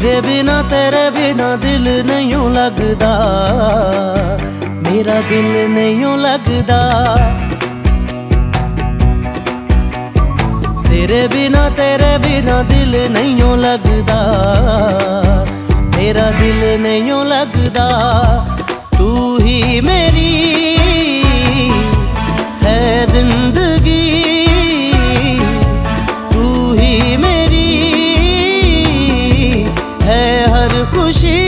तेरे बिना दिल नहीं लगदा, मेरा दिल नहीं लगदा। तेरे बिना दिल नहीं लगदा, मेरा दिल नहीं लगदा। तू ही मेरी है जिंदगी, तू ही मेरी है हर खुशी,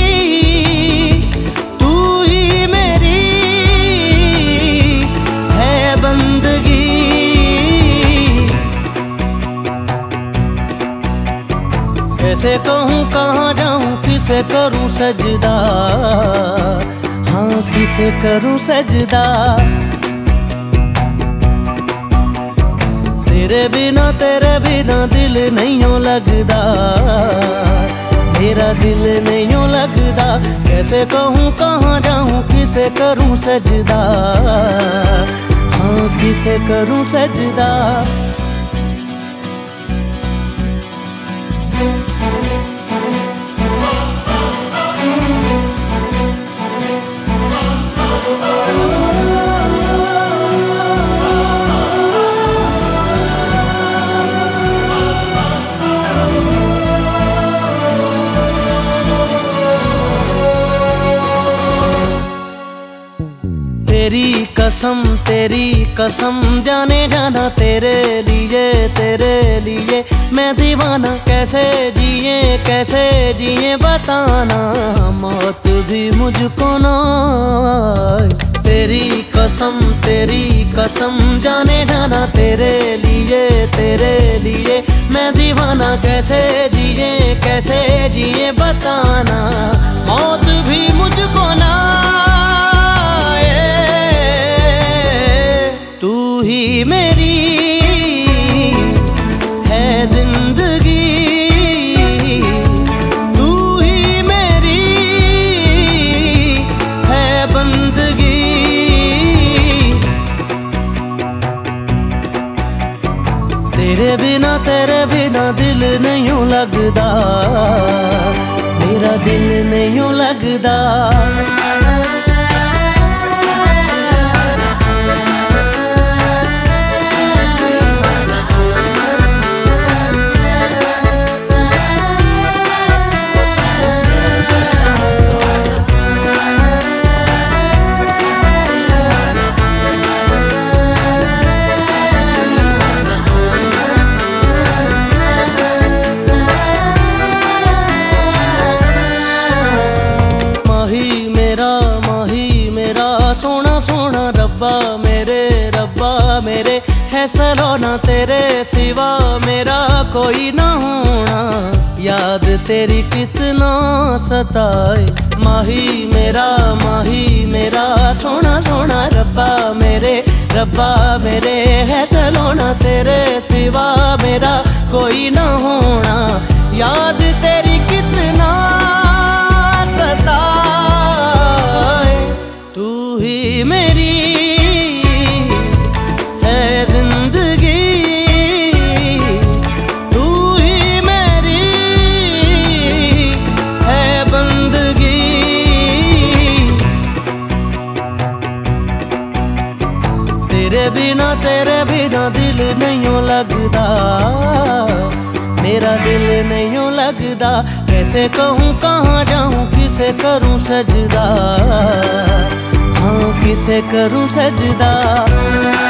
तू ही मेरी है बंदगी। कैसे कहूँ कहाँ जाऊँ, किसे करूँ सजदा, हाँ किसे करूँ सजदा। तेरे बिना दिल नहीं लगदा, मेरा दिल नहीं लगदा। कैसे कहूँ कहाँ जाऊँ, किसे करूँ सजदा, हाँ किसे करूँ सजदा। तेरी कसम जाने जाना, तेरे लिए मैं दीवाना। कैसे जिए बताना, मौत भी मुझको ना आए। तेरी कसम जाने जाना, तेरे लिए मैं दीवाना। कैसे जिए बताना, मौत भी मुझको ना आए। तू ही मेरी है जिंदगी, तू ही मेरी है बंदगी। तेरे बिना दिल नहीं लगदा, मेरा दिल नहीं लगदा। रब्बा मेरे है सलोना, तेरे सिवा मेरा कोई ना होना। याद तेरी कितना सताए, माही मेरा सोना रब्बा मेरे है सलोना। तेरे सिवा मेरा कोई ना होना, याद तेरी कितना सताए। तू ही मेरी तेरे बिना दिल नहीं लगदा, मेरा दिल नहीं लगदा। कैसे कहूँ कहाँ जाऊँ, किसे करूँ सजदा, हाँ किसे करूँ सजदा।